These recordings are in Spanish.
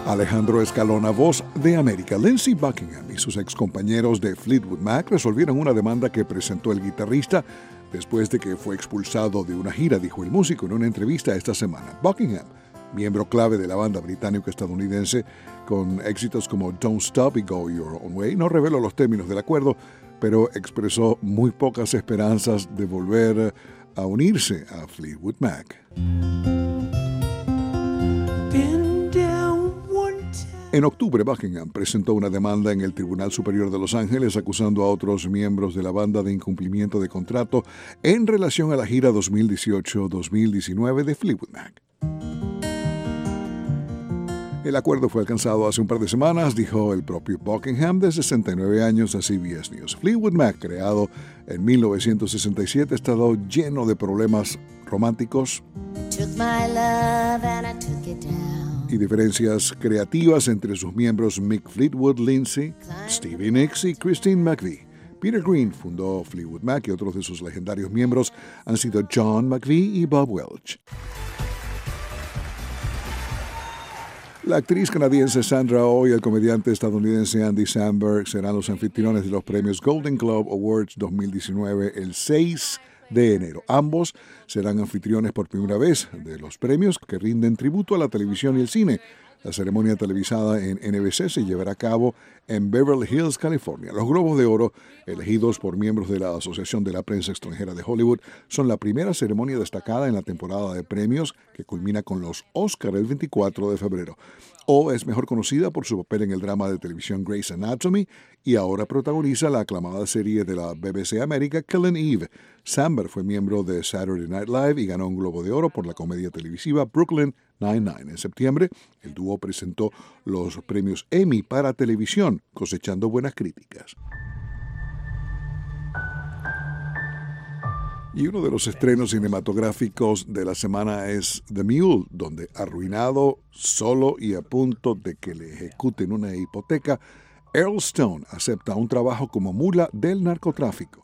Alejandro Escalona, voz de América. Lindsey Buckingham y sus excompañeros de Fleetwood Mac resolvieron una demanda que presentó el guitarrista después de que fue expulsado de una gira, dijo el músico en una entrevista esta semana. Buckingham, miembro clave de la banda británico-estadounidense con éxitos como Don't Stop y Go Your Own Way, no reveló los términos del acuerdo, pero expresó muy pocas esperanzas de volver a unirse a Fleetwood Mac. En octubre, Buckingham presentó una demanda en el Tribunal Superior de Los Ángeles acusando a otros miembros de la banda de incumplimiento de contrato en relación a la gira 2018-2019 de Fleetwood Mac. El acuerdo fue alcanzado hace un par de semanas, dijo el propio Buckingham, de 69 años, a CBS News. Fleetwood Mac, creado en 1967, ha estado lleno de problemas románticos y diferencias creativas entre sus miembros Mick Fleetwood, Lindsey, Stevie Nicks y Christine McVie. Peter Green fundó Fleetwood Mac y otros de sus legendarios miembros han sido John McVie y Bob Welch. La actriz canadiense Sandra Oh y el comediante estadounidense Andy Samberg serán los anfitriones de los premios Golden Globe Awards 2019 el 6 de enero. Ambos serán anfitriones por primera vez de los premios que rinden tributo a la televisión y el cine. La ceremonia televisada en NBC se llevará a cabo en Beverly Hills, California. Los Globos de Oro, elegidos por miembros de la Asociación de la Prensa Extranjera de Hollywood, son la primera ceremonia destacada en la temporada de premios que culmina con los Oscar el 24 de febrero. O es mejor conocida por su papel en el drama de televisión Grey's Anatomy y ahora protagoniza la aclamada serie de la BBC América Killing Eve. Samberg fue miembro de Saturday Night Live y ganó un Globo de Oro por la comedia televisiva Brooklyn Nine-Nine. En septiembre, el dúo presentó los premios Emmy para televisión, cosechando buenas críticas. Y uno de los estrenos cinematográficos de la semana es The Mule, donde arruinado, solo y a punto de que le ejecuten una hipoteca, Earl Stone acepta un trabajo como mula del narcotráfico.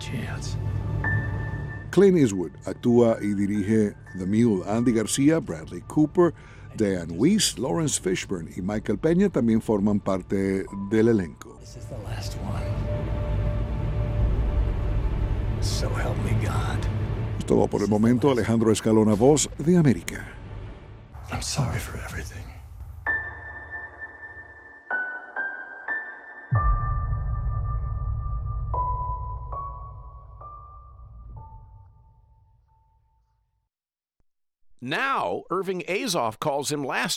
Clint Eastwood actúa y dirige The Mule. Andy García, Bradley Cooper, Diane Weiss, Lawrence Fishburne y Michael Peña también forman parte del elenco. So help me God. Es todo por el momento. Alejandro Escalona, voz de América. I'm sorry for everything. Now, Irving Azoff calls him last